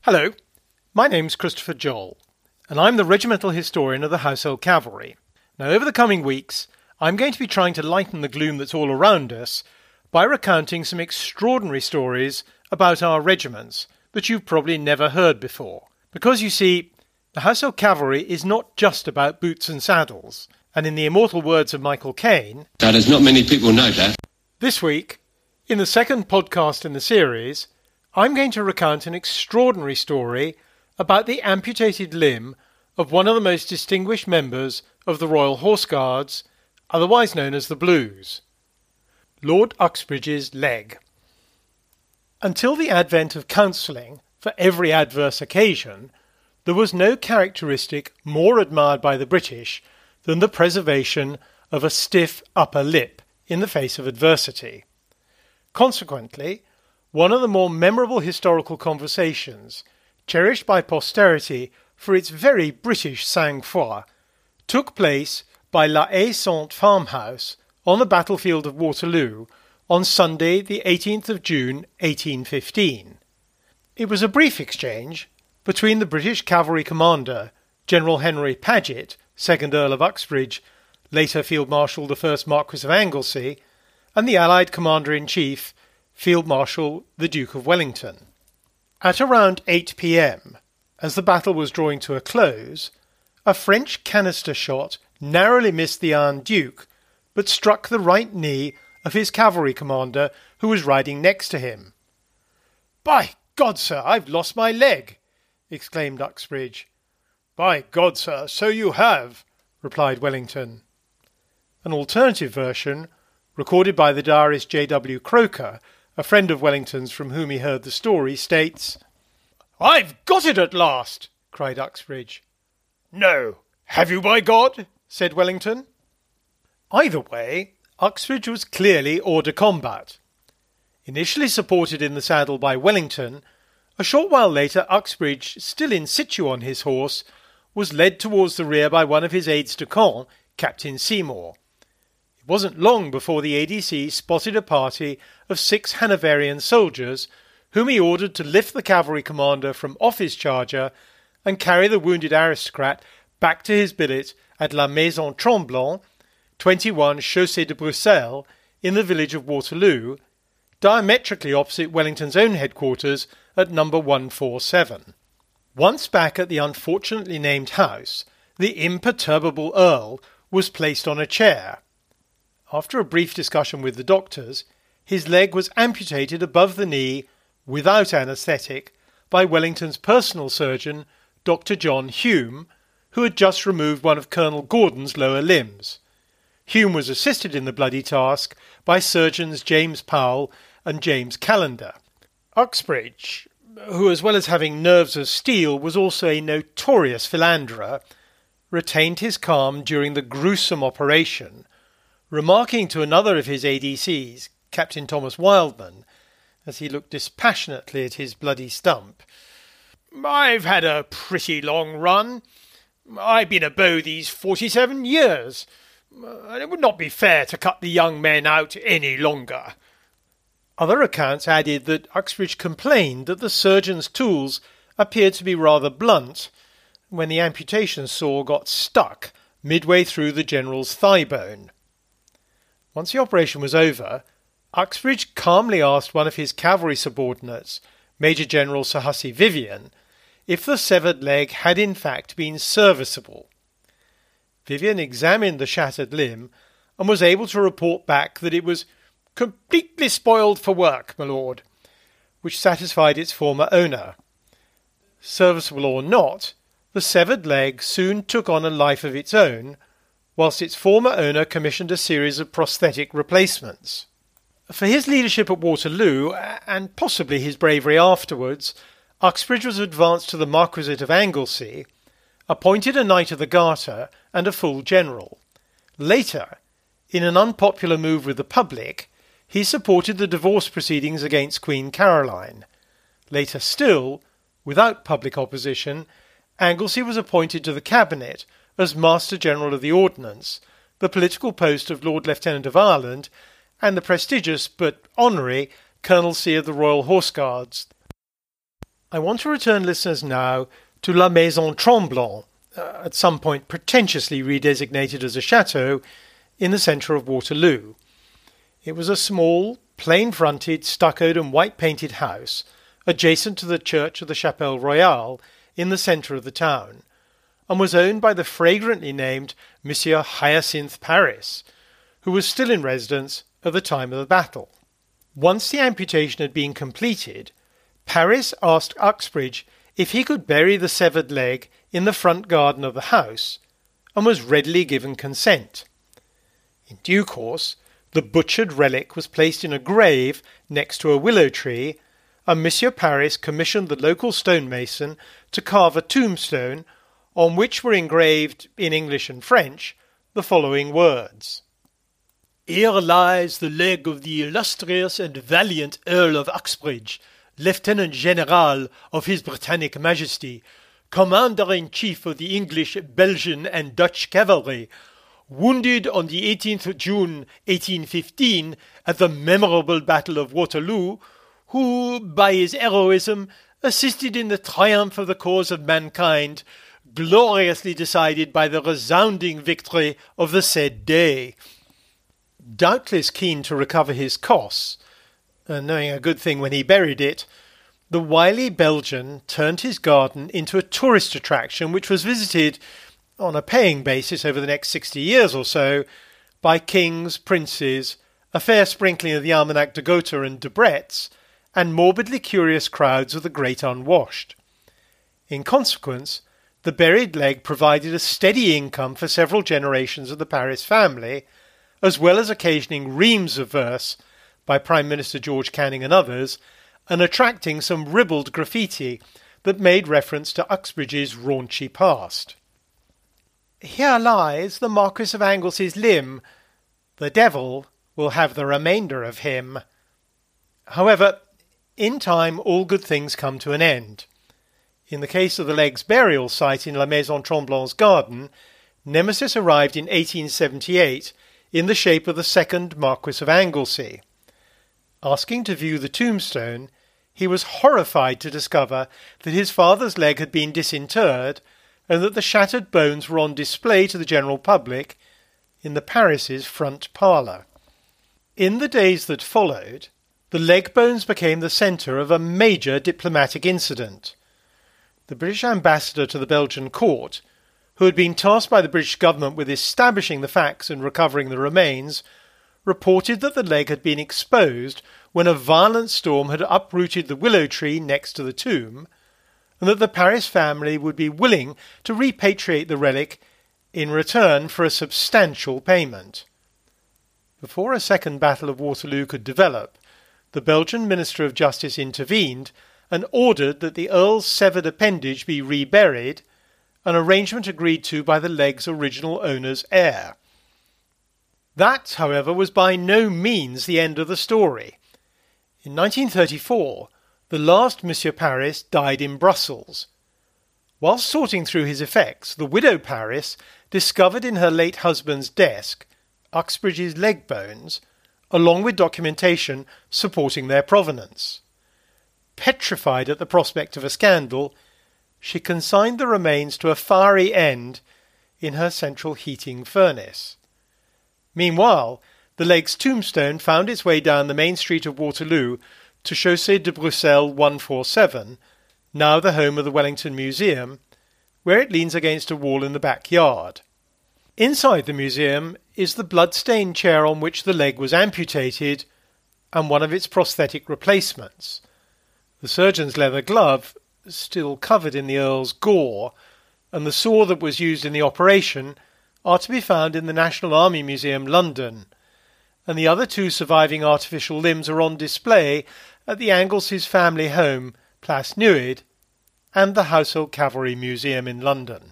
Hello, my name's Christopher Joel, and I'm the regimental historian of the Household Cavalry. Now, over the coming weeks, I'm going to be trying to lighten the gloom that's all around us by recounting some extraordinary stories about our regiments that you've probably never heard before. Because, you see, the Household Cavalry is not just about boots and saddles, and in the immortal words of Michael Caine, "That is not many people know that." This week, in the second podcast in the series, I'm going to recount an extraordinary story about the amputated limb of one of the most distinguished members of the Royal Horse Guards, otherwise known as the Blues, Lord Uxbridge's leg. Until the advent of counselling for every adverse occasion, there was no characteristic more admired by the British than the preservation of a stiff upper lip in the face of adversity. Consequently, one of the more memorable historical conversations, cherished by posterity for its very British sang-froid, took place by La Haye Sainte farmhouse on the battlefield of Waterloo on Sunday the 18th of June 1815. It was a brief exchange between the British cavalry commander, General Henry Paget, 2nd Earl of Uxbridge, later Field Marshal the 1st Marquis of Anglesey, and the Allied Commander-in-Chief, Field Marshal the Duke of Wellington. At around 8 p.m, as the battle was drawing to a close, a French canister shot narrowly missed the Archduke, but struck the right knee of his cavalry commander who was riding next to him. "By God, sir, I've lost my leg!" exclaimed Uxbridge. "By God, sir, so you have," replied Wellington. An alternative version, recorded by the diarist J.W. Croker, a friend of Wellington's from whom he heard the story, states, "I've got it at last!" cried Uxbridge. "No, have you, by God?" said Wellington. Either way, Uxbridge was clearly hors de combat. Initially supported in the saddle by Wellington, a short while later Uxbridge, still in situ on his horse, was led towards the rear by one of his aides-de-camp, Captain Seymour. It wasn't long before the ADC spotted a party of 6 Hanoverian soldiers whom he ordered to lift the cavalry commander from off his charger and carry the wounded aristocrat back to his billet at La Maison Tremblant, 21 Chaussée de Bruxelles, in the village of Waterloo, diametrically opposite Wellington's own headquarters at number 147. Once back at the unfortunately named house, the imperturbable Earl was placed on a chair. After a brief discussion with the doctors, his leg was amputated above the knee, without anaesthetic, by Wellington's personal surgeon, Dr. John Hume, who had just removed one of Colonel Gordon's lower limbs. Hume was assisted in the bloody task by surgeons James Powell and James Callender. Uxbridge, who as well as having nerves of steel was also a notorious philanderer, retained his calm during the gruesome operation, remarking to another of his ADCs, Captain Thomas Wildman, as he looked dispassionately at his bloody stump, "I've had a pretty long run. I've been a beau these 47 years, and it would not be fair to cut the young men out any longer." Other accounts added that Uxbridge complained that the surgeon's tools appeared to be rather blunt when the amputation saw got stuck midway through the general's thigh bone. Once the operation was over, Uxbridge calmly asked one of his cavalry subordinates, Major General Sir Hussey Vivian, if the severed leg had in fact been serviceable. Vivian examined the shattered limb and was able to report back that it was "completely spoiled for work, my lord," which satisfied its former owner. Serviceable or not, the severed leg soon took on a life of its own, whilst its former owner commissioned a series of prosthetic replacements. For his leadership at Waterloo, and possibly his bravery afterwards, Uxbridge was advanced to the Marquisate of Anglesey, appointed a Knight of the Garter and a full general. Later, in an unpopular move with the public, he supported the divorce proceedings against Queen Caroline. Later still, without public opposition, Anglesey was appointed to the Cabinet as Master General of the Ordnance, the political post of Lord Lieutenant of Ireland, and the prestigious but honorary colonelcy of the Royal Horse Guards. I want to return listeners now to La Maison Tremblant, at some point pretentiously redesignated as a chateau, in the centre of Waterloo. It was a small, plain-fronted, stuccoed and white-painted house adjacent to the church of the Chapelle Royale in the centre of the town, and was owned by the fragrantly named Monsieur Hyacinthe Paris, who was still in residence at the time of the battle. Once the amputation had been completed, Paris asked Uxbridge if he could bury the severed leg in the front garden of the house, and was readily given consent. In due course, the butchered relic was placed in a grave next to a willow tree, and Monsieur Paris commissioned the local stonemason to carve a tombstone on which were engraved, in English and French, the following words: "Here lies the leg of the illustrious and valiant Earl of Uxbridge, Lieutenant General of His Britannic Majesty, Commander-in-Chief of the English, Belgian and Dutch cavalry, wounded on the 18th June 1815 at the memorable Battle of Waterloo, who, by his heroism, assisted in the triumph of the cause of mankind, gloriously decided by the resounding victory of the said day." Doubtless keen to recover his costs, and knowing a good thing when he buried it, the wily Belgian turned his garden into a tourist attraction which was visited on a paying basis over the next 60 years or so by kings, princes, a fair sprinkling of the Almanach de Gotha and Debrett's, and morbidly curious crowds of the great unwashed. In consequence, the buried leg provided a steady income for several generations of the Paris family, as well as occasioning reams of verse by Prime Minister George Canning and others, and attracting some ribald graffiti that made reference to Uxbridge's raunchy past. "Here lies the Marquis of Anglesy's limb. The devil will have the remainder of him." However, in time all good things come to an end. In the case of the leg's burial site in La Maison Tremblant's garden, Nemesis arrived in 1878 in the shape of the second Marquis of Anglesey. Asking to view the tombstone, he was horrified to discover that his father's leg had been disinterred and that the shattered bones were on display to the general public in the Paris's front parlour. In the days that followed, the leg bones became the centre of a major diplomatic incident. The British ambassador to the Belgian court, who had been tasked by the British government with establishing the facts and recovering the remains, reported that the leg had been exposed when a violent storm had uprooted the willow tree next to the tomb, and that the Paris family would be willing to repatriate the relic in return for a substantial payment. Before a second Battle of Waterloo could develop, the Belgian Minister of Justice intervened and ordered that the Earl's severed appendage be reburied, an arrangement agreed to by the leg's original owner's heir. That, however, was by no means the end of the story. In 1934, the last Monsieur Paris died in Brussels. Whilst sorting through his effects, the widow Paris discovered in her late husband's desk Uxbridge's leg bones, along with documentation supporting their provenance. Petrified at the prospect of a scandal, she consigned the remains to a fiery end in her central heating furnace. Meanwhile, the leg's tombstone found its way down the main street of Waterloo to Chaussée de Bruxelles 147, now the home of the Wellington Museum, where it leans against a wall in the backyard. Inside the museum is the blood-stained chair on which the leg was amputated and one of its prosthetic replacements. The surgeon's leather glove, still covered in the Earl's gore, and the saw that was used in the operation are to be found in the National Army Museum, London, and the other two surviving artificial limbs are on display at the Anglesy's family home, Place Neuilly, and the Household Cavalry Museum in London.